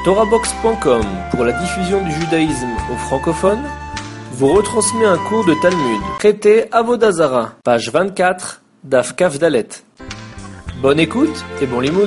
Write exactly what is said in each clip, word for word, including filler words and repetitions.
Torahbox point com, pour la diffusion du judaïsme aux francophones, vous retransmet un cours de Talmud, traité Avodah Zara, page vingt-quatre, Daf Kaf Dalet. Bonne écoute et bon limoud.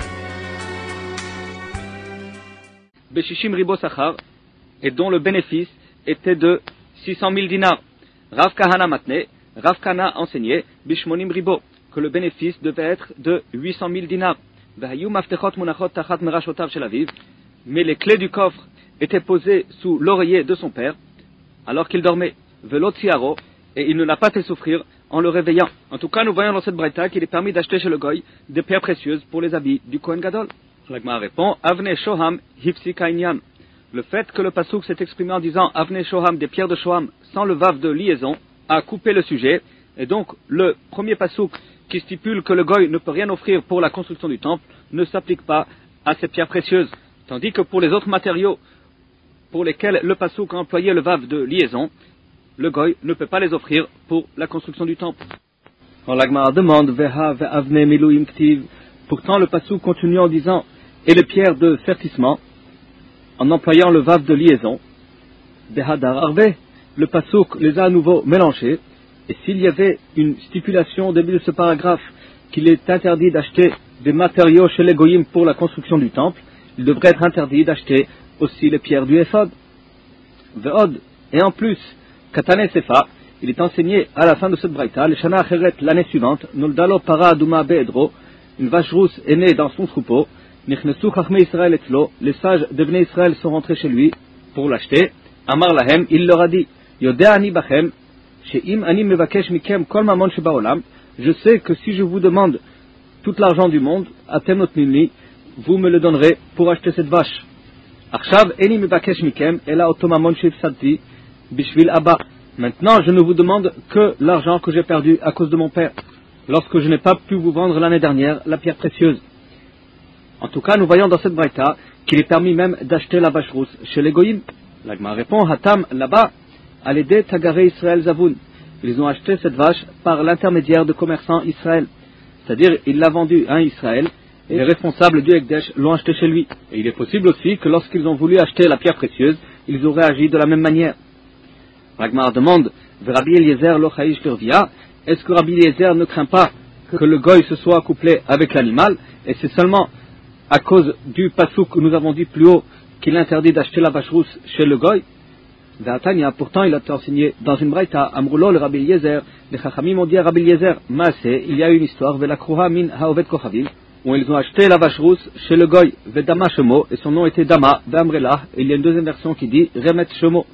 Beshishim ribo sachar, et dont le bénéfice était de six cent mille dinars. Rav Kahana matne, Rav Kahana enseignait Bishmonim ribo, que le bénéfice devait être de huit cent mille dinars. Vahayu maftechot munachot tachat merashotav shel aviv, mais les clés du coffre étaient posées sous l'oreiller de son père, alors qu'il dormait. Velot siaro, et il ne l'a pas fait souffrir en le réveillant. En tout cas, nous voyons dans cette braïta qu'il est permis d'acheter chez le goy des pierres précieuses pour les habits du Kohen Gadol. L'Agma répond, Avne Shoham Hifsi Kainyan. Le fait que le pasouk s'est exprimé en disant Avne Shoham, des pierres de Shoham, sans le vav de liaison, a coupé le sujet, et donc le premier pasouk qui stipule que le goy ne peut rien offrir pour la construction du temple ne s'applique pas à ces pierres précieuses. Tandis que pour les autres matériaux pour lesquels le pasouk a employé le vav de liaison, le goy ne peut pas les offrir pour la construction du temple. Alors l'Agma demande Veha ve'avne miluim ktiv. Pourtant le pasouk continue en disant et les pierres de sertissement, en employant le vav de liaison. Behadar arve, le pasouk les a à nouveau mélangés. Et s'il y avait une stipulation au début de ce paragraphe qu'il est interdit d'acheter des matériaux chez les goyim pour la construction du temple, il devrait être interdit d'acheter aussi les pierres du éphod. Ve'od, et en plus, Katane Sefa, il est enseigné à la fin de cette braïta, le Shana Acheret, l'année suivante, Noldalo Para Aduma Be'edro, une vache rousse est née dans son troupeau, Nichnesu Chachme Israël etlo, les sages de Bnei Israël sont rentrés chez lui pour l'acheter. Amar Lahem, il leur a dit, Yodea Ani Bachem, She'im Ani Mevakesh Mikem Kol Mamon Shebaolam, je sais que si je vous demande tout l'argent du monde, Atem Notnini, vous me le donnerez pour acheter cette vache. Arshav Eni Mevakesh Mikem, Ela Otomamon Shefsadti, Bishvil Abba. Maintenant, je ne vous demande que l'argent que j'ai perdu à cause de mon père, lorsque je n'ai pas pu vous vendre l'année dernière la pierre précieuse. En tout cas, nous voyons dans cette braïta qu'il est permis même d'acheter la vache rousse chez les goyim. L'Agma répond, Hatam là-bas, à l'aider Tagare Israël Zavoun. Ils ont acheté cette vache par l'intermédiaire de commerçants Israël. C'est-à-dire, il l'a vendue à Israël, et les responsables du Ekdesh l'ont acheté chez lui. Et il est possible aussi que lorsqu'ils ont voulu acheter la pierre précieuse, ils auraient agi de la même manière. Ragmar demande, Rabbi Eliezer lo chayish kirvia, est-ce que Rabbi Eliezer ne craint pas que le goy se soit couplé avec l'animal, et c'est seulement à cause du pasouk que nous avons dit plus haut qu'il interdit d'acheter la vache rousse chez le goy? Ve'atania, pourtant il a été enseigné dans une braïta, Amrulo le Rabbi Eliezer, les Chachamim ont dit à Rabbi Eliezer, Maaseh, il y a une histoire, Ve'lakruha min haovet kochavim, où ils ont acheté la vache rousse chez le goy, Ve'dama shemo, et son nom était Dama, Ve'amrelah, et il y a une deuxième version qui dit Remet shemo.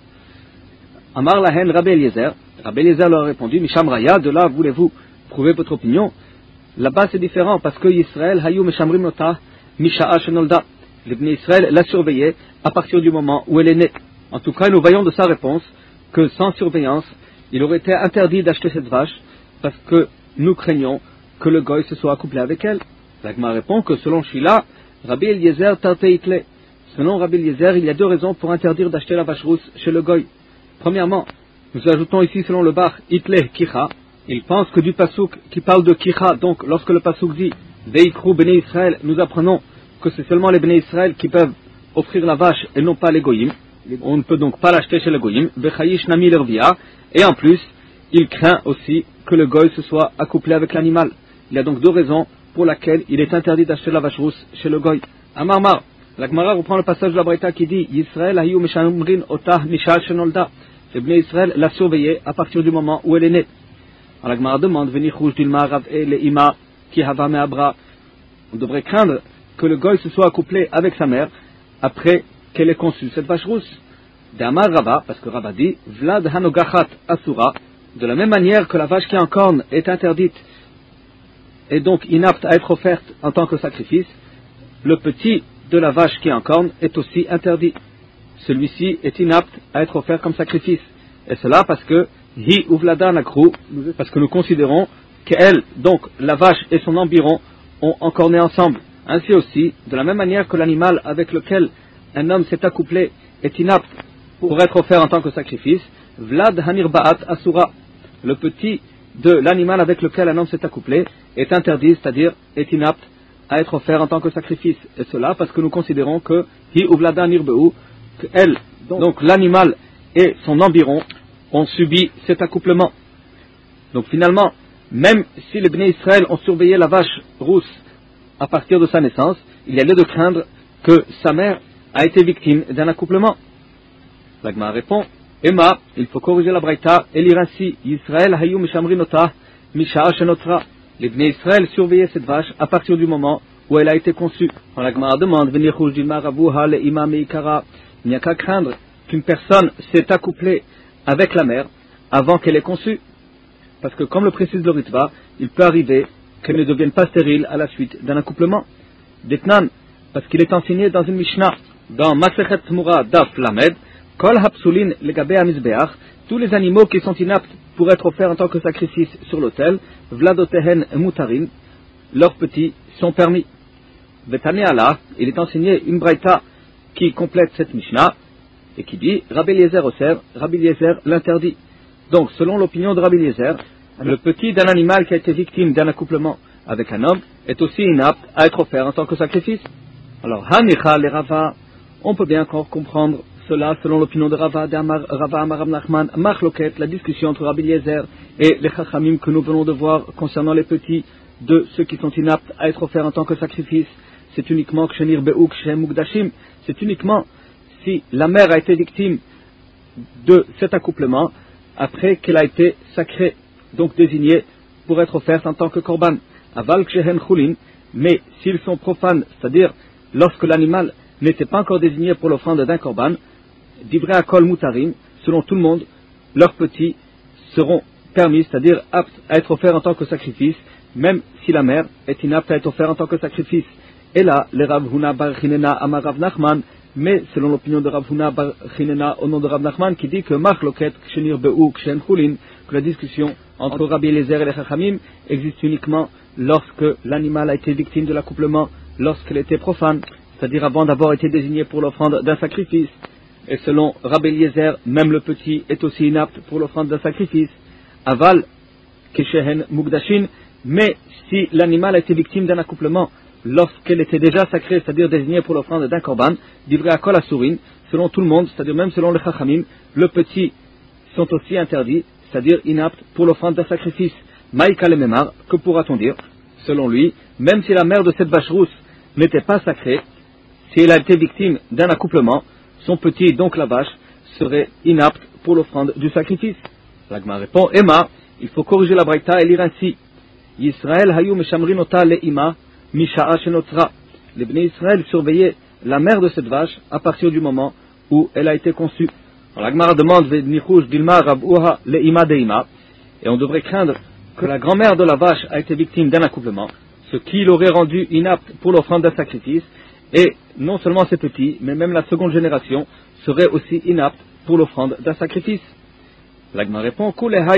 Amar lahen Rabbi Eliezer, Rabbi Eliezer leur a répondu, Misham Raya, de là voulez-vous prouver votre opinion? Là-bas c'est différent, parce que Israël hayu meshamrim nota, Misha'a shenolda. Les Bnei Israël l'a surveillée à partir du moment où elle est née. En tout cas, nous voyons de sa réponse que sans surveillance, il aurait été interdit d'acheter cette vache, parce que nous craignons que le goy se soit accouplé avec elle. L'Agma répond que selon Shila, Rabbi Eliezer tarte itle. Selon Rabbi Eliezer, il y a deux raisons pour interdire d'acheter la vache rousse chez le goy. Premièrement, nous ajoutons ici selon le bar itle kicha. Il pense que du pasouk qui parle de kicha, donc lorsque le pasouk dit Veikru Bnei Israël, nous apprenons que c'est seulement les Bnei Israël qui peuvent offrir la vache et non pas les goyim. On ne peut donc pas l'acheter chez le goyim. Vechayish nami lervia. Et en plus, il craint aussi que le goy se soit accouplé avec l'animal. Il y a donc deux raisons pour lesquelles il est interdit d'acheter la vache rousse chez le goy. Amarmar, la Gemara reprend le passage de la braïta qui dit Yisraël hayu mishamrin otah mishal shenolda. Les Bnei Israël l'a surveillée à partir du moment où elle est née. Alors la Gemara demande Venichouj dilma rav e leima ki hava me'abra. On devrait craindre que le goy se soit accouplé avec sa mère après qu'elle ait conçu cette vache rousse. D'Amar Rava, parce que Rava dit Vlad hanogachat asura, de la même manière que la vache qui est en corne est interdite et donc inapte à être offerte en tant que sacrifice, le petit de la vache qui est en corne est aussi interdit. Celui-ci est inapte à être offert comme sacrifice. Et cela parce que hi uvlada nakru, parce que nous considérons qu'elle, donc la vache et son environ, ont encorné ensemble. Ainsi aussi, de la même manière que l'animal avec lequel un homme s'est accouplé est inapte pour être offert en tant que sacrifice, Vlad Hanirbaat Asura, le petit de l'animal avec lequel un homme s'est accouplé, est interdit, c'est-à-dire est inapte à être offert en tant que sacrifice. Et cela parce que nous considérons que Hi Uvlada Nirbeu, que elle, donc l'animal et son environ, ont subi cet accouplement. Donc finalement, même si les Bnei Israël ont surveillé la vache rousse à partir de sa naissance, il y a lieu de craindre que sa mère a été victime d'un accouplement. L'Agma répond, Emma, il faut corriger la Braïta et lire ainsi, Yisraël hayu mishamrinota misha'a shenotra. Les Bnei Israël surveillaient cette vache à partir du moment où elle a été conçue. Quand l'Agma demande, Venichush dilma ravuha le'ima meikara, il n'y a qu'à craindre qu'une personne s'est accouplée avec la mère avant qu'elle ait conçu. Parce que comme le précise le Ritva, il peut arriver qu'elle ne devienne pas stérile à la suite d'un accouplement. D'Etnan, parce qu'il est enseigné dans une Mishnah, dans Masechet Tmura Daf Lamed, Kol Hapsulin Legabe Amizbeach, tous les animaux qui sont inaptes pour être offerts en tant que sacrifice sur l'autel, Vladotehen Mutarin, leurs petits sont permis. Vetane Allah, il est enseigné une braïta qui complète cette Mishnah, et qui dit, Rabbi Eliezer Oser, Rabbi Eliezer l'interdit. Donc, selon l'opinion de Rabbi Eliezer, le petit d'un animal qui a été victime d'un accouplement avec un homme est aussi inapte à être offert en tant que sacrifice. Alors, Hanicha les Rava, on peut bien encore comprendre cela selon l'opinion de Rava, de Amar, Rava Amar Nachman, Machloket, la discussion entre Rabbi Eliezer et les Chachamim que nous venons de voir concernant les petits de ceux qui sont inaptes à être offerts en tant que sacrifice. C'est uniquement Kshenir Be'u Kshem Mukdashim, c'est uniquement si la mère a été victime de cet accouplement après qu'elle a été sacrée, donc désignée pour être offerte en tant que korban. Aval Kshen Chulin, mais s'ils sont profanes, c'est-à-dire lorsque l'animal n'était pas encore désigné pour l'offrande d'un korban, Divrei Akol Mutarim, selon tout le monde, leurs petits seront permis, c'est-à-dire aptes à être offerts en tant que sacrifice, même si la mère est inapte à être offerte en tant que sacrifice. Et là, les Rav Huna Bar Chinena Amar Rav Nachman, mais selon l'opinion de Rav Huna Bar Chinena au nom de Rav Nachman, qui dit que Machloket Kshenir Be'u Kshen Chulin, que la discussion entre Rabbi Eliezer et les Chachamim existe uniquement lorsque l'animal a été victime de l'accouplement, lorsqu'elle était profane, c'est-à-dire avant d'avoir été désigné pour l'offrande d'un sacrifice. Et selon Rabbi Eliezer, même le petit est aussi inapte pour l'offrande d'un sacrifice. Aval Keshehen Mukdashin, mais si l'animal a été victime d'un accouplement lorsqu'elle était déjà sacrée, c'est-à-dire désignée pour l'offrande d'un korban, Divrei Akol Asurin, selon tout le monde, c'est-à-dire même selon les Chachamim, le petit sont aussi interdits, c'est-à-dire inaptes pour l'offrande d'un sacrifice. Maïka le Memar, que pourra-t-on dire? Selon lui, même si la mère de cette vache rousse n'était pas sacrée, si elle a été victime d'un accouplement, son petit, donc la vache, serait inapte pour l'offrande du sacrifice. L'Agma répond, Emma, il faut corriger la braïta et lire ainsi. Yisraël hayu meshamrinota le'ima misha'a shenotra. Les Bnei Israël surveillaient la mère de cette vache à partir du moment où elle a été conçue. L'Agma demande Venichush dilma rabuha le'ima de'ima, et on devrait craindre que la grand-mère de la vache a été victime d'un accouplement, ce qui l'aurait rendu inapte pour l'offrande d'un sacrifice, et non seulement ces petits, mais même la seconde génération serait aussi inapte pour l'offrande d'un sacrifice. L'Agma répond,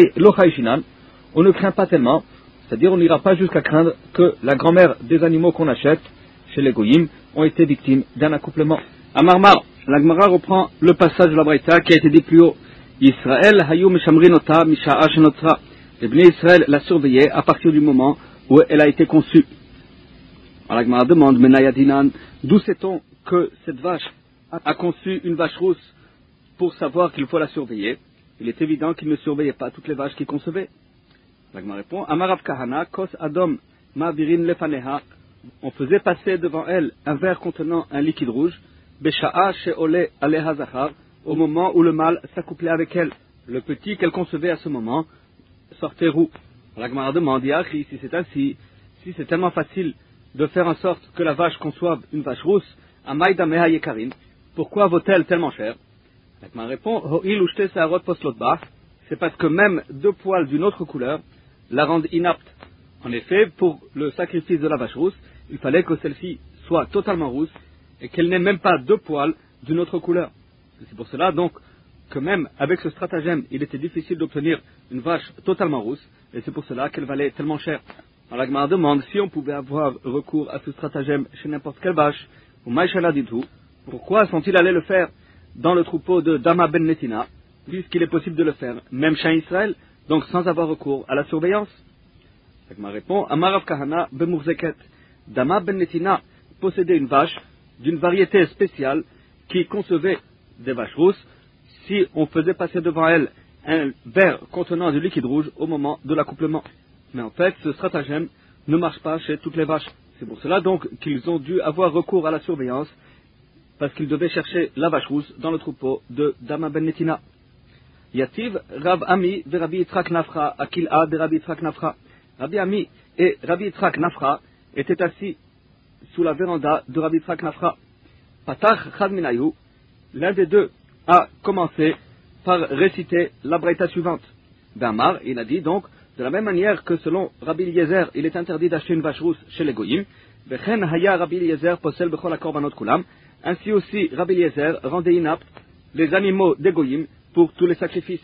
on ne craint pas tellement, c'est-à-dire on n'ira pas jusqu'à craindre que la grand-mère des animaux qu'on achète chez les Goyim ont été victimes d'un accouplement. À Marmar, l'Agmara reprend le passage de la Braïta qui a été dit plus haut. Yisraël hayu meshamrinota misha'a shenotra. Les Bnei Israël l'a surveillée à partir du moment où elle a été conçue. L'Agmara demande, Menayadinan, d'où sait-on que cette vache a conçu une vache rousse pour savoir qu'il faut la surveiller? Il est évident qu'il ne surveillait pas toutes les vaches qu'il concevait. L'Agmara répond, Amarav Kahana, Kos Adom, Ma'virin Lefaneha. On faisait passer devant elle un verre contenant un liquide rouge, Besha'a She'ole Aleha Zachar, au moment où le mâle s'accouplait avec elle. Le petit qu'elle concevait à ce moment sortait roux. L'Agmara demande, Yachi, si c'est ainsi, si c'est tellement facile de faire en sorte que la vache conçoive une vache rousse, Amaïda Meha Yekarim, pourquoi vaut-elle tellement cher? L'Agmara répond, Ho'il ushte Saharot Poslotbach, c'est parce que même deux poils d'une autre couleur la rendent inapte. En effet, pour le sacrifice de la vache rousse, il fallait que celle-ci soit totalement rousse et qu'elle n'ait même pas deux poils d'une autre couleur. C'est pour cela donc que même avec ce stratagème, il était difficile d'obtenir une vache totalement rousse, et c'est pour cela qu'elle valait tellement cher. Alors la Gemara demande si on pouvait avoir recours à ce stratagème chez n'importe quelle vache, ou Maïshala Didhu, pourquoi sont-ils allés le faire dans le troupeau de Dama Ben Netina, puisqu'il est possible de le faire même chez Israël, donc sans avoir recours à la surveillance? La Gemara répond, Amarav Kahana Bemurzeket, Dama ben Netina possédait une vache d'une variété spéciale qui concevait des vaches rousses si on faisait passer devant elle un verre contenant du liquide rouge au moment de l'accouplement. Mais en fait, ce stratagème ne marche pas chez toutes les vaches. C'est pour cela donc qu'ils ont dû avoir recours à la surveillance, parce qu'ils devaient chercher la vache rousse dans le troupeau de Dama ben Netina. Yativ Rav Ami de Rabbi Yitzhak Nafra Akil'a de Rabbi Yitzhak Nafra. Rabbi Ami et Rabbi Yitzhak Nafra étaient assis sous la véranda de Rabbi Yitzhak Nafra. Patach Chad Minayu, l'un des deux a commencé par réciter la braïta suivante. Bamar, il a dit donc, de la même manière que selon Rabbi Eliezer, il est interdit d'acheter une vache rousse chez les Goyim, Vechen Haya Rabbi Eliezer posel bechol hakorbanot kulam, ainsi aussi Rabbi Eliezer rendait inaptes les animaux des Goyim pour tous les sacrifices.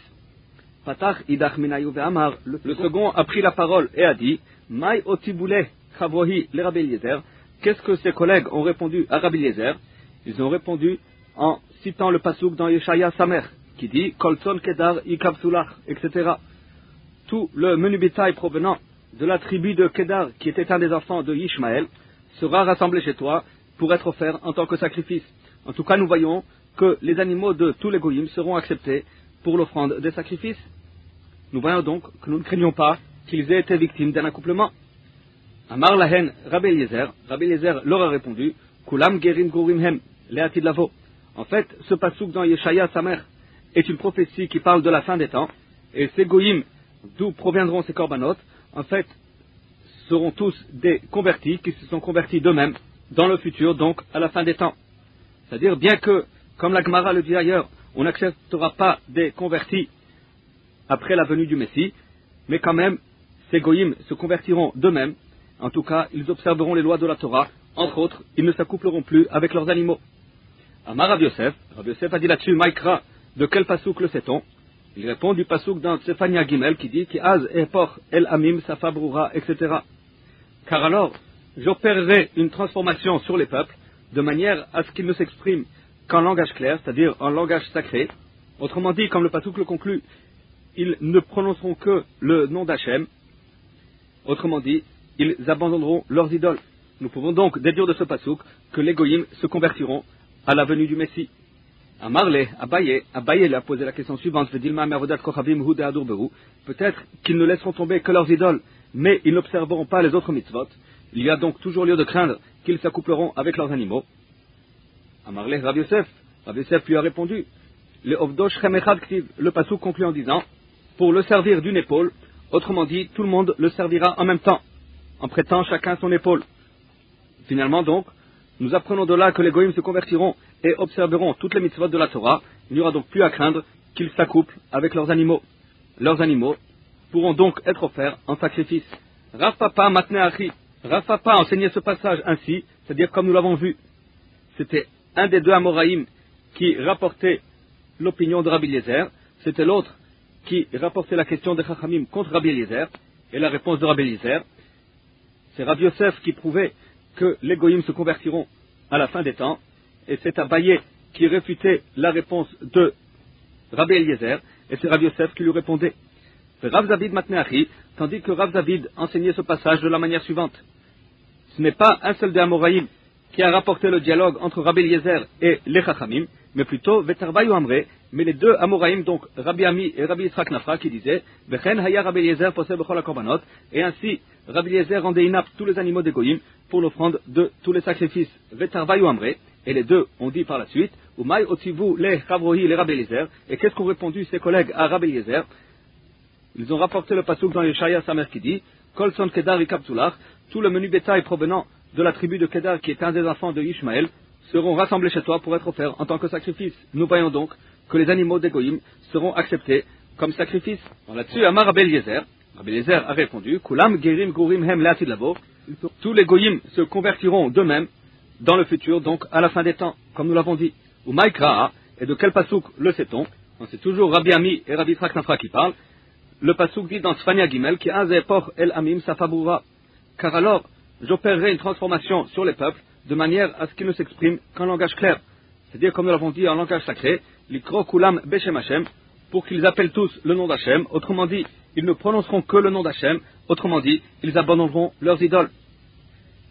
Patach Idach Minayu Ve'amar, le second a pris la parole et a dit, Mai otiboule chavrohi le Rabbi Eliezer, qu'est-ce que ses collègues ont répondu à Rabbi Eliezer? Ils ont répondu en citant le pasouk dans Yeshaya Samer, qui dit Kolson Kedar Ikabsulach, et cetera. Tout le menu bétail provenant de la tribu de Kedar, qui était un des enfants de Ishmaël, sera rassemblé chez toi pour être offert en tant que sacrifice. En tout cas, nous voyons que les animaux de tous les goyim seront acceptés pour l'offrande des sacrifices. Nous voyons donc que nous ne craignons pas qu'ils aient été victimes d'un accouplement. Amar Lahen Rabbi Eliezer, Rabbi Eliezer leur a répondu Kulam Gerim Gorim Hem, Leatid Lavo. En fait, ce pasouk dans Yeshaya Samer est une prophétie qui parle de la fin des temps, et ces goyim, d'où proviendront ces korbanot, en fait, seront tous des convertis qui se sont convertis d'eux-mêmes dans le futur, donc à la fin des temps. C'est-à-dire, bien que, comme la Gemara le dit ailleurs, on n'acceptera pas des convertis après la venue du Messie, mais quand même, ces goyim se convertiront d'eux-mêmes. En tout cas, ils observeront les lois de la Torah. Entre autres, ils ne s'accoupleront plus avec leurs animaux. Amar Rav Yosef, Rav Yosef a dit là-dessus, Maïkra, de quel pasouk le sait-on? Il répond du pasouk dans Tsefania Gimel qui dit Ki az epor el amim safa brura, et cetera. Car alors, j'opérerai une transformation sur les peuples de manière à ce qu'ils ne s'expriment qu'en langage clair, c'est-à-dire en langage sacré. Autrement dit, comme le pasouk le conclut, ils ne prononceront que le nom d'Hachem. Autrement dit, ils abandonneront leurs idoles. Nous pouvons donc déduire de ce pasouk que les goyim se convertiront à la venue du Messie. Amarle, Abaye, Abaye lui a posé la question suivante, peut-être qu'ils ne laisseront tomber que leurs idoles, mais ils n'observeront pas les autres mitzvot. Il y a donc toujours lieu de craindre qu'ils s'accoupleront avec leurs animaux. Amarle, Rav Yosef, Rav Yosef lui a répondu, le Ovdosh Chemechad Ktiv, le pasouk conclut en disant, pour le servir d'une épaule, autrement dit, tout le monde le servira en même temps, en prêtant chacun son épaule. Finalement donc, nous apprenons de là que les goyim se convertiront et observeront toutes les mitzvot de la Torah. Il n'y aura donc plus à craindre qu'ils s'accouplent avec leurs animaux. Leurs animaux pourront donc être offerts en sacrifice. Rav Papa Matneachi, Rav Papa enseignait ce passage ainsi, c'est-à-dire comme nous l'avons vu. C'était un des deux Amoraïm qui rapportait l'opinion de Rabbi Eliezer, c'était l'autre qui rapportait la question de Chachamim contre Rabbi Eliezer, et la réponse de Rabbi Eliezer, c'est Rav Yosef qui prouvait que les goyim se convertiront à la fin des temps, et c'est Abaye qui réfutait la réponse de Rabbi Eliezer, et c'est Rav Yosef qui lui répondait. Rav Zavid Matneachi, tandis que Rav Zavid enseignait ce passage de la manière suivante. Ce n'est pas un seul des Amoraïm qui a rapporté le dialogue entre Rabbi Eliezer et les Chachamim, mais plutôt Vetarbayu Amre, mais les deux Amoraïm, donc Rabbi Ami et Rabbi Yitzhak Nafra, qui disaient Vechen Haya Rabbi Eliezer posel bechol hakorbanot, et ainsi Rabbi Eliezer rendait inaptes tous les animaux des goyim pour l'offrande de tous les sacrifices. Vetarbayu Amre, et les deux ont dit par la suite Umay otivu le chavrohi le Rabbi Eliezer, et qu'est-ce qu'ont répondu ses collègues à Rabbi Eliezer? Ils ont rapporté le pasouk dans Yeshaya Samer qui dit Kol son Kedar ikabsulach, tout le menu bétail provenant de la tribu de Kedar qui est un des enfants de Ishmaël seront rassemblés chez toi pour être offerts en tant que sacrifice. Nous voyons donc que les animaux des goyim seront acceptés comme sacrifice. Bon, là-dessus, Amar Rabbi Eliezer, Rabbi Eliezer a répondu Kulam gerim gurim hem leatid lavo, tous les goyim se convertiront d'eux-mêmes dans le futur, donc à la fin des temps, comme nous l'avons dit. Ou Maïkraa, et de quel pasouk le sait-on? C'est toujours Rabbi Ami et Rabbi Yitzhak Nafra qui parlent. Le pasouk dit dans Sfania Gimel qui azepor el amim safaboura, car alors j'opérerai une transformation sur les peuples de manière à ce qu'ils ne s'expriment qu'en langage clair, c'est-à-dire comme nous l'avons dit en langage sacré, l'ikro kulam beshem Hashem, pour qu'ils appellent tous le nom d'Hachem, autrement dit, ils ne prononceront que le nom d'Hachem, autrement dit, ils abandonneront leurs idoles.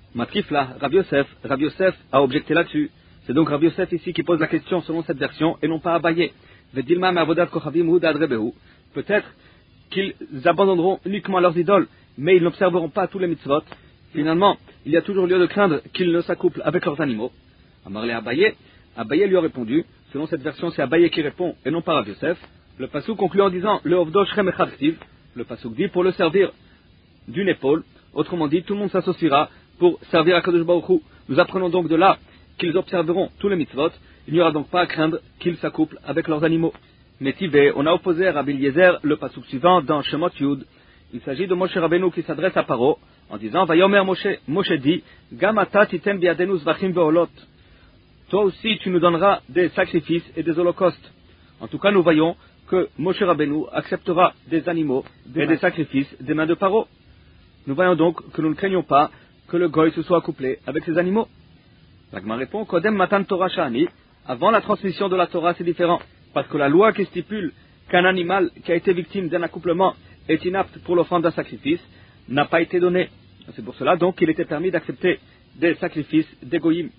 Matrifla, Rav Yosef, Rav Yosef a objecté là-dessus. C'est donc Rav Yosef ici qui pose la question selon cette version et non pas Abaye. Vedilma me'avodat kochavim hu da'ad rebehu. Peut-être qu'ils abandonneront uniquement leurs idoles, mais ils n'observeront pas tous les mitzvot. Finalement, il y a toujours lieu de craindre qu'ils ne s'accouplent avec leurs animaux. Amarle Abaye, Abaye lui a répondu, selon cette version c'est Abaye qui répond et non pas Rav Yosef. Le passouk conclut en disant le ovdo shrem echartiv. Le passouk dit pour le servir d'une épaule. Autrement dit, tout le monde s'associera pour servir à Kadosh Baruch Hu. Nous apprenons donc de là qu'ils observeront tous les mitzvot. Il n'y aura donc pas à craindre qu'ils s'accouplent avec leurs animaux. Métivé, on a opposé à Rabbi Eliezer le passouk suivant dans Shemot Yud. Il s'agit de Moshe Rabbeinu qui s'adresse à Paro en disant Vayomer Moshe, Moshe dit Gam ata titen biadenu zvachim veolot. Toi aussi tu nous donneras des sacrifices et des holocaustes. En tout cas, nous voyons que Moshe Rabbeinu acceptera des animaux et des sacrifices des mains de Paro. Nous voyons donc que nous ne craignons pas que le goy se soit accouplé avec ces animaux. L'Agma répond Kodem matan Torah shani. Avant la transmission de la Torah, c'est différent. Parce que la loi qui stipule qu'un animal qui a été victime d'un accouplement est inapte pour l'offrande d'un sacrifice n'a pas été donnée. C'est pour cela donc qu'il était permis d'accepter des sacrifices des goyim.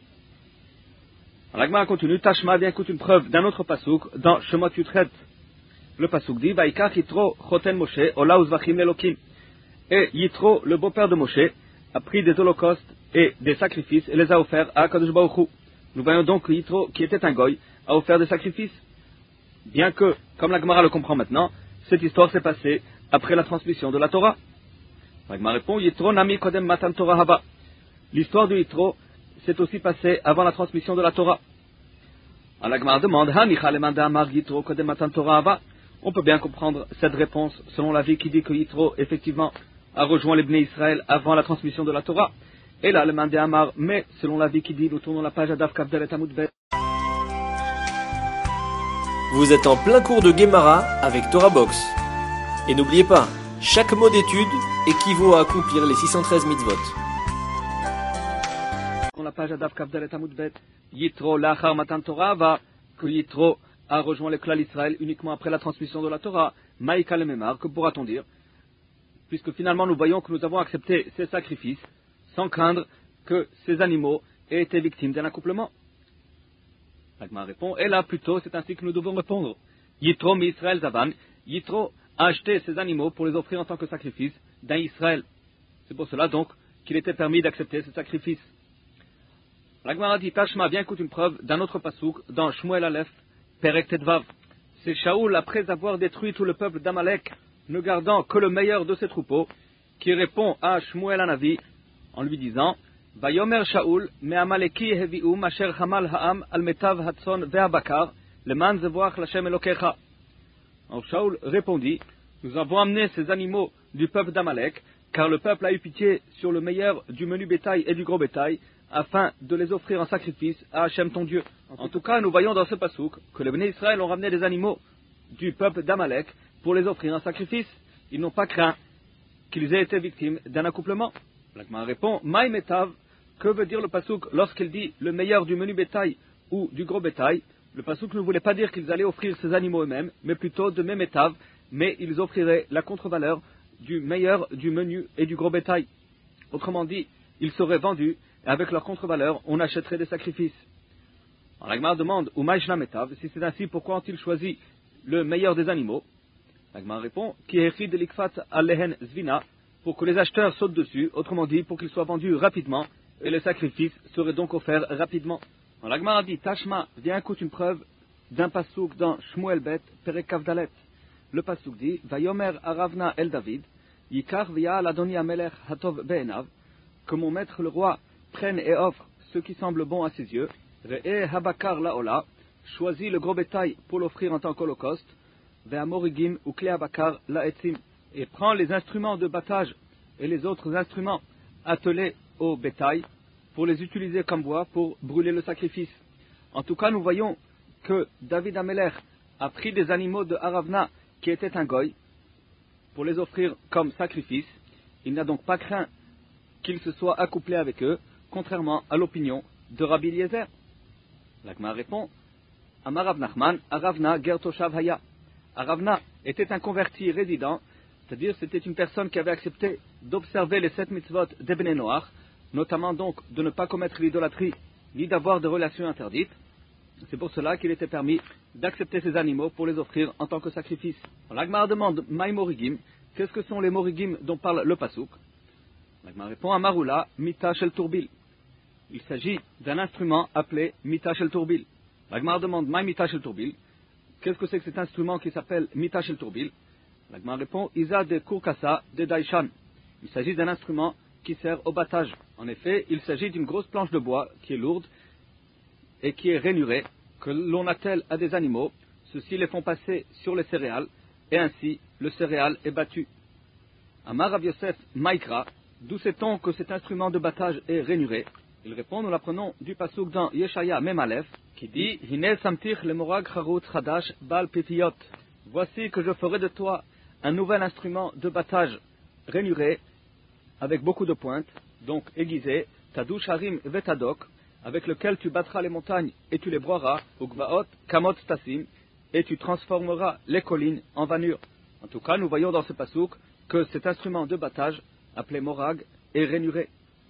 L'Agma continue Tashma bien écoute une preuve d'un autre pasouk dans Shemot Yutret. Le pasouk dit Vaikach Yitro choten Moshe ola uzvachim lelokim. Et Yitro, le beau-père de Moshe, a pris des holocaustes et des sacrifices et les a offerts à Kadosh Baruch Hu. Nous voyons donc que Yitro, qui était un goy, a offert des sacrifices. Bien que, comme la Gemara le comprend maintenant, cette histoire s'est passée après la transmission de la Torah. La Gemara répond Yitro nami kodem matan Torah haba. L'histoire de Yitro s'est aussi passée avant la transmission de la Torah. La Gemara demande Hanicha lemanda amar Yitro kodem matan Torah haba. On peut bien comprendre cette réponse selon l'avis qui dit que Yitro, effectivement, a rejoint les Bnei Israël avant la transmission de la Torah. Et là, le Mandé Amar, mais selon l'avis qui dit, nous tournons la page à Daf Kavdel et Amud Bet. Vous êtes en plein cours de Gemara avec Torah Box. Et n'oubliez pas, chaque mot d'étude équivaut à accomplir les six cent treize mitzvot. Dans la page à Daf Kavdel et Amud Bet, Yitro, l'achar matan Torah, va que Yitro a rejoint le clan d'Israël uniquement après la transmission de la Torah. Maïka le Memar, que pourra-t-on dire? Puisque finalement nous voyons que nous avons accepté ces sacrifices sans craindre que ces animaux aient été victimes d'un accouplement. L'Agma répond, et là plutôt c'est ainsi que nous devons répondre. Yitro mi Israël Zavan, Yitro a acheté ces animaux pour les offrir en tant que sacrifice d'un Israël. C'est pour cela donc qu'il était permis d'accepter ces sacrifices. L'Agma dit, Tashma bien écoute une preuve d'un autre pasouk dans Shmuel Aleph, Perek Tedvav. C'est Shaoul, après avoir détruit tout le peuple d'Amalek, ne gardant que le meilleur de ses troupeaux, qui répond à Shmuel Hanavi en lui disant Vayomer Shaoul, me Amaleki hevi'u masher hamal ha'am al metav hatson ve'abakar, leman zevoach l'Hashem Elokecha. Alors Shaoul répondit Nous avons amené ces animaux du peuple d'Amalek, car le peuple a eu pitié sur le meilleur du menu bétail et du gros bétail, afin de les offrir en sacrifice à Hachem ton Dieu. En tout cas, nous voyons dans ce pasouk que les Bnei Israël ont ramené des animaux du peuple d'Amalek pour les offrir en sacrifice. Ils n'ont pas craint qu'ils aient été victimes d'un accouplement. L'Agma répond, Maï Metav, que veut dire le pasouk lorsqu'il dit le meilleur du menu bétail ou du gros bétail? Le pasouk ne voulait pas dire qu'ils allaient offrir ces animaux eux-mêmes, mais plutôt de Mémetav, mais ils offriraient la contre-valeur du meilleur du menu et du gros bétail. Autrement dit, ils seraient vendus, et avec leur contre-valeur, on achèterait des sacrifices. Alors l'Agma demande, ou Maïshna Metav, si c'est ainsi, pourquoi ont-ils choisi le meilleur des animaux? L'Agma répond, Ki echid likfat alehen zvina, pour que les acheteurs sautent dessus, autrement dit, pour qu'ils soient vendus rapidement, et les sacrifices seraient donc offerts rapidement. Alors l'Agma a dit, Tashma, viens écoute une preuve d'un pasouk dans Shmuel Bet, Perek Kavdalet. Le pasouk dit, Vayomer Aravna el David, Yikar via l'Adoni Amelech Hatov Be'enav, que mon maître le roi prenne et offre ce qui semble bon à ses yeux, Re'e Habakar Laola, choisit le gros bétail pour l'offrir en tant qu'holocauste, Ve'amorigim ou Kle Habakar La'etzim, et prend les instruments de battage et les autres instruments attelés au bétail pour les utiliser comme bois pour brûler le sacrifice. En tout cas, nous voyons que David Amelech a pris des animaux de Aravna qui étaient un goy pour les offrir comme sacrifice. Il n'a donc pas craint qu'il se soit accouplé avec eux, contrairement à l'opinion de Rabbi Eliezer. L'Agma répond, Amar Rav Nachman, Aravna ger toshav haya. Aravna était un converti résident, c'est-à-dire c'était une personne qui avait accepté d'observer les sept mitzvot d'Ebné Noach, notamment donc de ne pas commettre l'idolâtrie, ni d'avoir des relations interdites. C'est pour cela qu'il était permis d'accepter ces animaux pour les offrir en tant que sacrifice. L'Agmara demande, Maï Morigim, qu'est-ce que sont les Morigim dont parle le Pasuk? L'Agmara répond, Amaroula, Mita Shel Turbil. Il s'agit d'un instrument appelé Mita Shel Turbil. L'Agmara demande, Maï Mita Shel Turbil, qu'est-ce que c'est que cet instrument qui s'appelle Mita Shel Turbil? L'Agmara répond, Isa de Kurkasa de Daishan. Il s'agit d'un instrument qui sert au battage. En effet, il s'agit d'une grosse planche de bois qui est lourde et qui est rainurée, que l'on attelle à des animaux. Ceux-ci les font passer sur les céréales, et ainsi le céréal est battu. Amar Rav Yosef Maïkra, d'où sait-on que cet instrument de battage est rainuré? Il répond, nous l'apprenons du pasuk dans Yeshaya Mem Aleph, qui dit, Hine samtich le morag charut chadash bal pitiyot. Voici que je ferai de toi un nouvel instrument de battage rainuré, avec beaucoup de pointes, donc aiguisé, Tadouch Harim Vetadok, avec lequel tu battras les montagnes et tu les broieras, Ugvaot Kamot Tassim, et tu transformeras les collines en vanures. En tout cas, nous voyons dans ce pasouk que cet instrument de battage, appelé morag, est rainuré.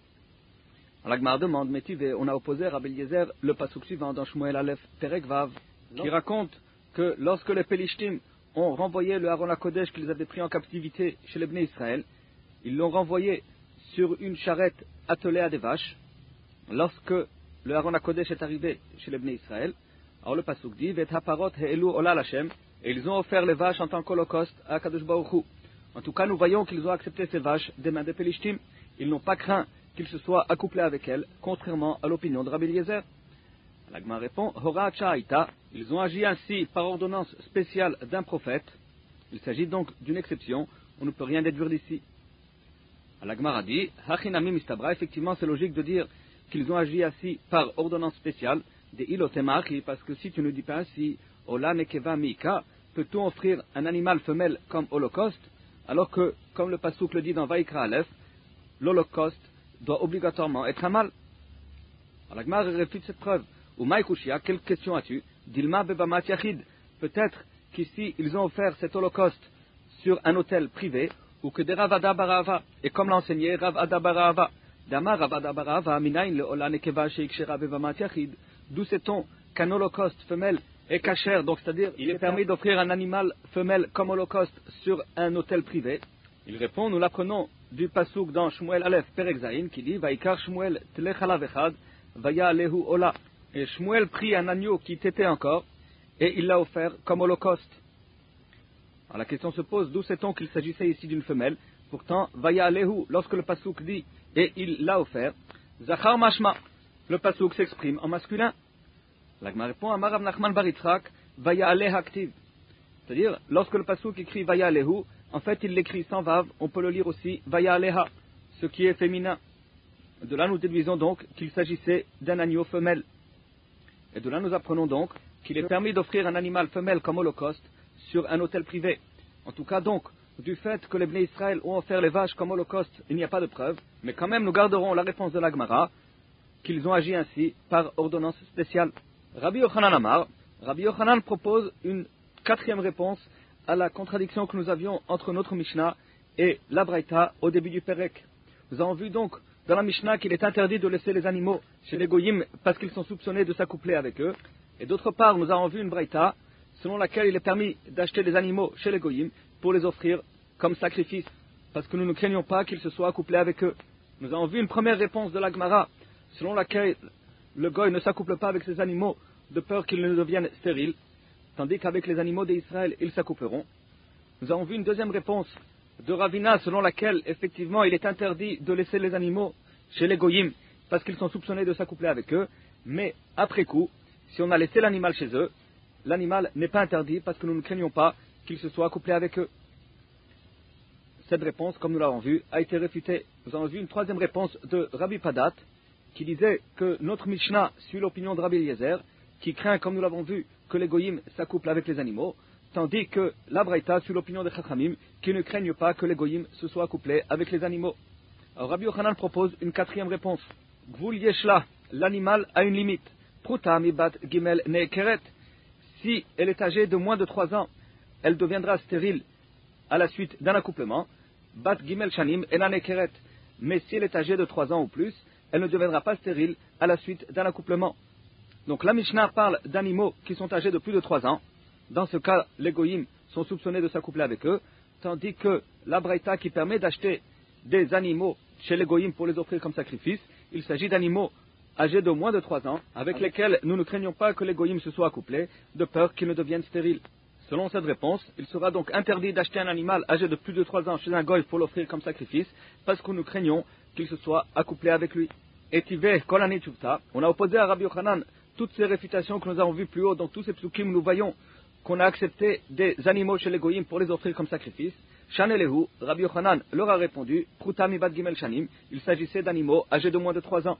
L'Agmar demande, Métivé, on a opposé à Rabbi Eliezer le pasouk suivant dans Shmuel Aleph Perek Vav, qui raconte que lorsque les Pelishtim ont renvoyé le Aaron HaKodesh qu'ils avaient pris en captivité chez les Bnei Israël, ils l'ont renvoyé sur une charrette attelée à des vaches. Lorsque le Aaron HaKodesh est arrivé chez les Bnei Israël, alors le pasuk dit, Vet haparot he'elu ola l'Hashem, et ils ont offert les vaches en tant qu'holocauste à Kadosh Baruch Hu. En tout cas, nous voyons qu'ils ont accepté ces vaches des mains des Pelishtim. Ils n'ont pas craint qu'ils se soient accouplés avec elles, contrairement à l'opinion de Rabbi Eliezer. L'Agma répond, Hora Cha'aita, ils ont agi ainsi par ordonnance spéciale d'un prophète. Il s'agit donc d'une exception, on ne peut rien déduire d'ici. L'Agmar a dit, Hachinami mistabra, effectivement c'est logique de dire qu'ils ont agi ainsi par ordonnance spéciale, des ilotemachi, parce que si tu ne dis pas ainsi, Ola nekeva mika, peut-on offrir un animal femelle comme holocauste, alors que, comme le pasuk le dit dans Vaikra Aleph, l'holocauste doit obligatoirement être un mâle. L'Agmar réfute cette preuve. Ou Maïkouchia, quelle question as-tu? Dilma bebamat yachid, peut-être qu'ici ils ont offert cet holocauste sur un autel privé, ou que des Ravada Barava, et comme l'a enseigné Rav Ada Barava, Dama Ravada Barava, Minain le Ola Nekeva Sheikshera Bevamat Yachid, d'où sait-on qu'un holocauste femelle est cachère, donc c'est-à-dire il est permis d'offrir un animal femelle comme holocauste sur un autel privé? Il répond, nous l'apprenons du pasuk dans Shmuel Aleph Perek Zayin, qui dit, Vaikar Shmuel Tlechalav Echad, Vaya Alehu Ola. Et Shmuel prit un agneau qui tétait encore, et il l'a offert comme holocauste. Alors la question se pose, d'où sait-on qu'il s'agissait ici d'une femelle? Pourtant, Vaya Alehu, lorsque le pasuk dit, et il l'a offert, Zachar Mashma, le pasuk s'exprime en masculin. L'Agma répond, Amar Rav Nachman bar Yitzchak, Vaya Aleh Aktiv. C'est-à-dire, lorsque le pasuk écrit Vaya Alehu, en fait il l'écrit sans vav, on peut le lire aussi Vaya Aleha, ce qui est féminin. De là nous déduisons donc qu'il s'agissait d'un agneau femelle. Et de là nous apprenons donc qu'il est permis d'offrir un animal femelle comme holocauste sur un autel privé. En tout cas donc, du fait que les Bnei Israël ont offert les vaches comme holocauste, il n'y a pas de preuve, mais quand même nous garderons la réponse de l'Agmara, qu'ils ont agi ainsi par ordonnance spéciale. Rabbi Yochanan Amar, Rabbi Yochanan propose une quatrième réponse à la contradiction que nous avions entre notre Mishnah et la Braïta au début du Perek. Nous avons vu donc dans la Mishnah qu'il est interdit de laisser les animaux chez les Goyim parce qu'ils sont soupçonnés de s'accoupler avec eux. Et d'autre part, nous avons vu une Braïta selon laquelle il est permis d'acheter des animaux chez les Goyim pour les offrir comme sacrifice, parce que nous ne craignons pas qu'ils se soient accouplés avec eux. Nous avons vu une première réponse de la Gemara selon laquelle le Goy ne s'accouple pas avec ses animaux de peur qu'ils ne deviennent stériles, tandis qu'avec les animaux d'Israël, ils s'accoupleront. Nous avons vu une deuxième réponse de Ravina selon laquelle, effectivement, il est interdit de laisser les animaux chez les Goyim parce qu'ils sont soupçonnés de s'accoupler avec eux, mais après coup, si on a laissé l'animal chez eux, l'animal n'est pas interdit parce que nous ne craignons pas qu'ils se soient accouplés avec eux. Cette réponse, comme nous l'avons vu, a été réfutée. Nous avons vu une troisième réponse de Rabbi Padat, qui disait que notre Mishnah suit l'opinion de Rabbi Eliezer, qui craint, comme nous l'avons vu, que les Goyim s'accouplent avec les animaux, tandis que la Braïta suit l'opinion des Chachamim, qui ne craignent pas que les Goyim se soient accouplés avec les animaux. Alors Rabbi Yochanan propose une quatrième réponse. Gvul Yeshla, l'animal a une limite. Pruta mi bat gimel neekeret. Si elle est âgée de moins de trois ans, elle deviendra stérile à la suite d'un accouplement. Bat gimel shanim ela neekeret. Mais si elle est âgée de trois ans ou plus, elle ne deviendra pas stérile à la suite d'un accouplement. Donc la Mishnah parle d'animaux qui sont âgés de plus de trois ans. Dans ce cas, les goïms sont soupçonnés de s'accoupler avec eux, tandis que la Braïta qui permet d'acheter des animaux chez les goïms pour les offrir comme sacrifice, il s'agit d'animaux âgés de moins de trois ans, avec lesquels nous ne craignons pas que les goïms se soient accouplés, de peur qu'ils ne deviennent stériles. Selon cette réponse, il sera donc interdit d'acheter un animal âgé de plus de trois ans chez un goï pour l'offrir comme sacrifice, parce que nous craignons qu'il se soit accouplé avec lui. Et Tiveh Kolani Tchuvta, on a opposé à Rabbi Yochanan toutes ces réfutations que nous avons vues plus haut dans tous ces psukim, nous voyons qu'on a accepté des animaux chez les goïms pour les offrir comme sacrifice. Shanelehu, Rabbi Yochanan leur a répondu, Pruta Mibad Gimel Shanim, il s'agissait d'animaux âgés de moins de trois ans.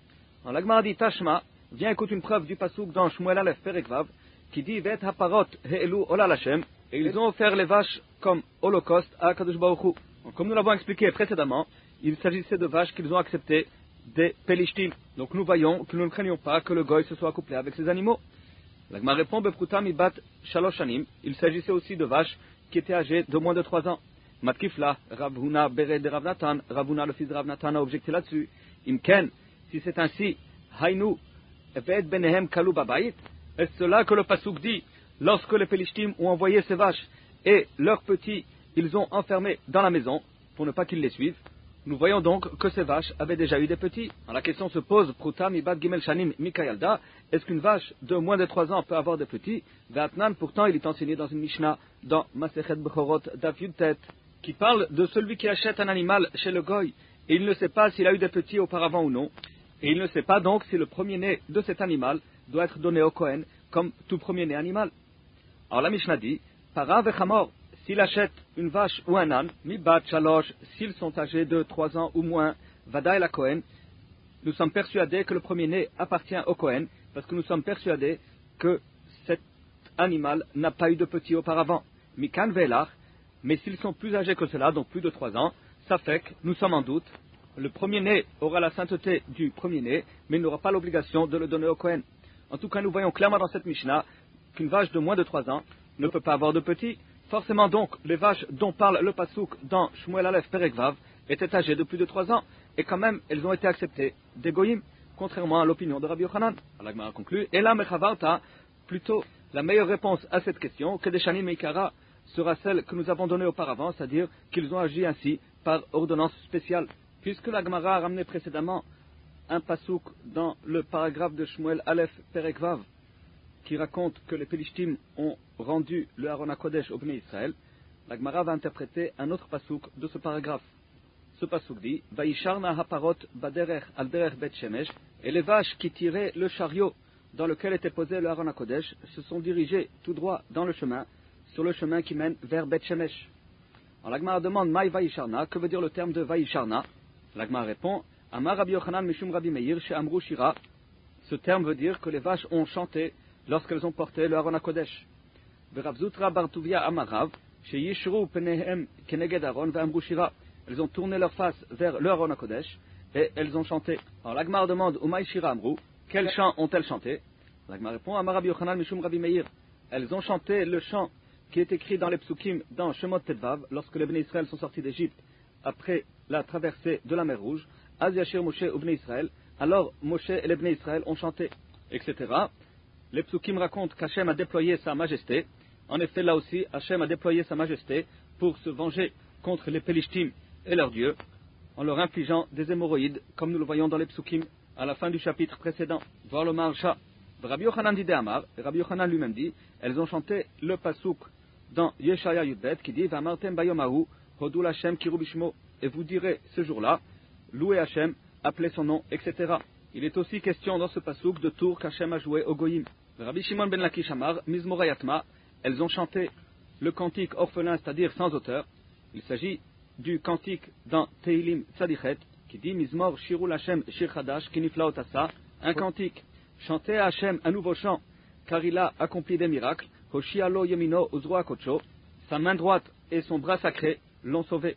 En l'Agmara dit Tashma, viens écoute une preuve du pasouk dans Shmuel Aleph Perekvav, qui dit Vet Haparot He'elu Ola Lashem, et ils ont offert les vaches comme holocauste à Kadosh Baruch Hu. Comme nous l'avons expliqué précédemment, il s'agissait de vaches qu'ils ont acceptées des Pelishtim. Donc nous voyons que nous ne craignons pas que le goy se soit accouplé avec ces animaux. L'Agma répond Bepruta Mibat Shalosh Shanim, il s'agissait aussi de vaches qui étaient âgées de moins de trois ans. Matkifla, Rav Huna Bered de Rav Natan, Rav Huna le fils de Rav Natan a objecté là-dessus. Imken, si c'est ainsi, Hainu, Eved Benehem Kalu Babayit, est-ce cela que le Passouk dit lorsque les Pelishtim ont envoyé ces vaches et leurs petits, ils ont enfermés dans la maison pour ne pas qu'ils les suivent? Nous voyons donc que ces vaches avaient déjà eu des petits. Alors la question se pose, Pruta Mibad Gimel Shanim Mikayalda, est-ce qu'une vache de moins de trois ans peut avoir des petits? Vatnan, pourtant, il est enseigné dans une Mishnah, dans Masechet Bechorot Daf Yudtet, qui parle de celui qui achète un animal chez le goy, et il ne sait pas s'il a eu des petits auparavant ou non, et il ne sait pas donc si le premier-né de cet animal doit être donné au Kohen comme tout premier-né animal. Alors la Mishnah dit, Para vechamor, s'il achète une vache ou un âne, mibat shalosh, s'ils sont âgés de trois ans ou moins, vadaï la Kohen, nous sommes persuadés que le premier-né appartient au Kohen, parce que nous sommes persuadés que cet animal n'a pas eu de petits auparavant. Mikan velach, mais s'ils sont plus âgés que cela, donc plus de trois ans, ça fait que nous sommes en doute. Le premier-né aura la sainteté du premier-né, mais il n'aura pas l'obligation de le donner au Kohen. En tout cas, nous voyons clairement dans cette Mishnah qu'une vache de moins de trois ans ne peut pas avoir de petits. Forcément donc, les vaches dont parle le Passouk dans Shmuel Aleph Perekvav étaient âgées de plus de trois ans, et quand même, elles ont été acceptées des goyim, contrairement à l'opinion de Rabbi Yochanan. Alors, la conclut, et là, mechavarta, plutôt, la meilleure réponse à cette question, que des shanim meikara, sera celle que nous avons donnée auparavant, c'est-à-dire qu'ils ont agi ainsi par ordonnance spéciale. Puisque la Gemara a ramené précédemment un pasouk dans le paragraphe de Shmuel Aleph Perekvav qui raconte que les Pelishtim ont rendu le Aaron HaKodesh au Bnei Israël, la Gemara va interpréter un autre pasouk de ce paragraphe. Ce pasouk dit Vaisharna haparot baderech al derech bet shemesh, et les vaches qui tiraient le chariot dans lequel était posé le Aaron HaKodesh se sont dirigées tout droit dans le chemin, sur le chemin qui mène vers Bet Shemesh. Alors la Gemara demande Maï Vaisharna, que veut dire le terme de Vaisharna? La Gemara répond Amar Rabbi Yochanan Mishum Rabbi Meir She Amru Shira. Ce terme veut dire que les vaches ont chanté lorsqu'elles ont porté le Aaron HaKodesh. Verav Zutra Bar Tuvia Amarav She Yishru Penehem Keneged Aaron Ve'Amru Shira. Elles ont tourné leur face vers le Aaron HaKodesh et elles ont chanté. Alors la Gemara demande Umay Shira Amru, quel chant ont-elles chanté? La Gemara répond Amar Rabbi Yochanan Mishum Rabbi Meir. Elles ont chanté le chant qui est écrit dans les psukim dans Shemot Tetvav, lorsque les Bnei Israël sont sortis d'Égypte après la traversée de la mer Rouge. Az Yashir Moshe ou Bnei Israël, alors Moshe et les Bnei Israël ont chanté, et cetera. Les psukim racontent qu'Hachem a déployé sa majesté. En effet, là aussi, Hachem a déployé sa majesté pour se venger contre les Pelishtim et leurs dieux, en leur infligeant des hémorroïdes, comme nous le voyons dans les psukim à la fin du chapitre précédent. Voir le Maharsha. Rabbi Yochanan dit Amar, et Rabbi Yochanan lui-même dit, elles ont chanté le pasouk dans Yeshaya Yudbet qui dit Vamartem Bayomahu Hodul Hashem Kirubishmo, et vous direz ce jour-là, louez Hashem, appelez son nom, et cetera. Il est aussi question dans ce pasouk de tour qu'Hachem a joué au Goïm. Rabbi Shimon ben Lakish Amar, Mizmorayatma, elles ont chanté le cantique orphelin, c'est-à-dire sans auteur. Il s'agit du cantique dans Teilim Tzadichet qui dit Mizmor Shirul Hashem Shir Chadash Kiniflaot Asa, un cantique. Chantez à Hachem un nouveau chant, car il a accompli des miracles. Hoshialo Yemino Uzroa Kocho, sa main droite et son bras sacré l'ont sauvé.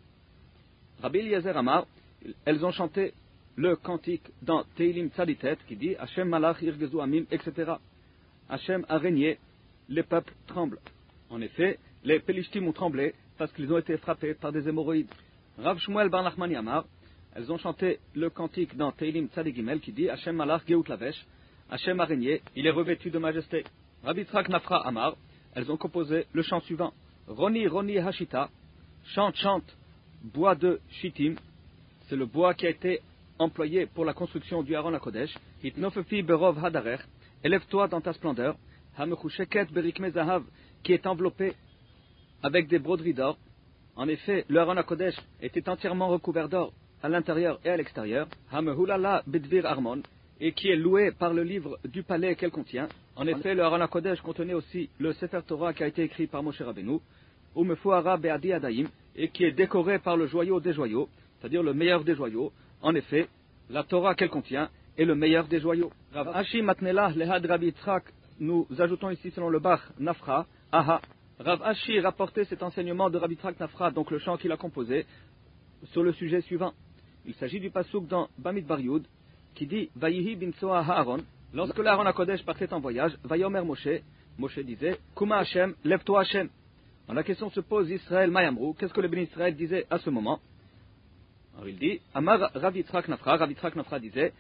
Rabbi Eliezer Amar, elles ont chanté le cantique dans Teilim Tzaditet qui dit Hachem Malach Irgezu Amim, et cetera. Hachem a régné, les peuples tremblent. En effet, les Pelishtim ont tremblé parce qu'ils ont été frappés par des hémorroïdes. Rav Shmuel Bar Nachmani Amar, elles ont chanté le cantique dans Teilim Tzadik Gimel qui dit Hashem Malach Geut Lavesh, Hashem a régné, il est revêtu de majesté. Rabbi Yitzhak Nafra Amar, elles ont composé le chant suivant. Roni Roni Hashita, chante, chante, bois de Shittim, c'est le bois qui a été employé pour la construction du Aron HaKodesh. Hitnofefi Berov Hadarer, élève-toi dans ta splendeur. Hamechusheket Berikme Zahav, qui est enveloppé avec des broderies d'or. En effet, le Aron HaKodesh était entièrement recouvert d'or à l'intérieur et à l'extérieur. Hamehulala Bedvir Armon, et qui est loué par le livre du palais qu'elle contient. En effet, le Aron HaKodesh contenait aussi le Sefer Torah qui a été écrit par Moshe Rabbeinu, Umefuara Be'adi Adaim, et qui est décoré par le joyau des joyaux, c'est-à-dire le meilleur des joyaux. En effet, la Torah qu'elle contient est le meilleur des joyaux. Rav Ashi Matnela Lehad Rabbi Yitzhak, nous ajoutons ici selon le Bach Nafra, Aha. Rav Ashi rapportait cet enseignement de Rabbi Yitzhak Nafra, donc le chant qu'il a composé, sur le sujet suivant. Il s'agit du pasuk dans Bamidbar Yud, qui dit Vayihi bin Soa Haaron, lorsque l'Aaron HaKodesh partait en voyage, Vayomer Moshe, Moshe disait Kuma Hashem, lève-toi Hashem. Alors la question se pose, Israël Mayamrou, qu'est-ce que le béni Israël disait à ce moment? Alors il dit, Amar Rav Yitzhak Nafra, Rav Yitzhak Nafra disait,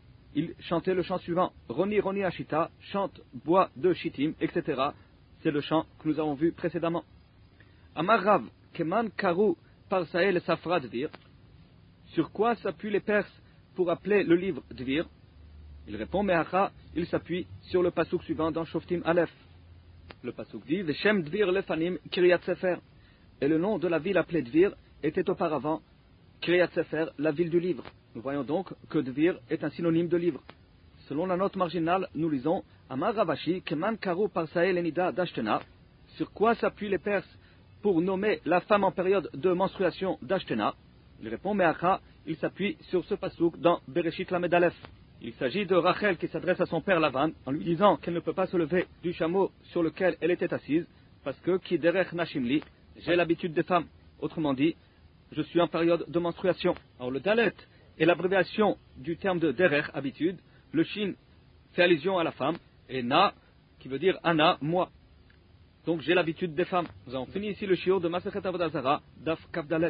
il chantait le chant suivant, Roni Roni Ashita, chante, bois de Shittim, et cetera. C'est le chant que nous avons vu précédemment. Amar Rav, Keman Karu Parsael Safra Dvir, sur quoi s'appuient les Perses pour appeler le livre Dvir? Il répond, Mehacha, il s'appuie sur le pasuk suivant dans Shoftim Aleph. Le pasuk dit, Veshem Dvir Lefanim Kiryat Sefer, et le nom de la ville appelée Dvir était auparavant Kiryat Sefer, la ville du livre. Nous voyons donc que Dvir est un synonyme de livre. Selon la note marginale, nous lisons Amar Ravashi, Keman Karu Parsael Enida d'Ashtena. Sur quoi s'appuient les Perses pour nommer la femme en période de menstruation d'Ashtena? Il répond Meacha, il s'appuie sur ce pasuk dans Bereshit Lamed Aleph. Il s'agit de Rachel qui s'adresse à son père Lavan en lui disant qu'elle ne peut pas se lever du chameau sur lequel elle était assise parce que Ki derech nashimli, j'ai l'habitude des femmes. Autrement dit, je suis en période de menstruation. Alors le Dalet est l'abréviation du terme de derech, habitude. Le Shin fait allusion à la femme et Na qui veut dire Ana, moi. Donc j'ai l'habitude des femmes. Nous avons fini ici le shiur de Masechet Avodah Zarah, Daf Kaf Dalet.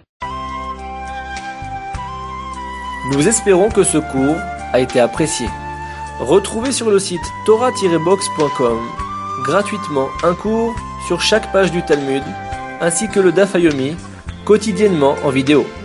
Nous espérons que ce cours a été apprécié. Retrouvez sur le site torah tiret box point com gratuitement un cours sur chaque page du Talmud, ainsi que le Daf Yomi, quotidiennement en vidéo.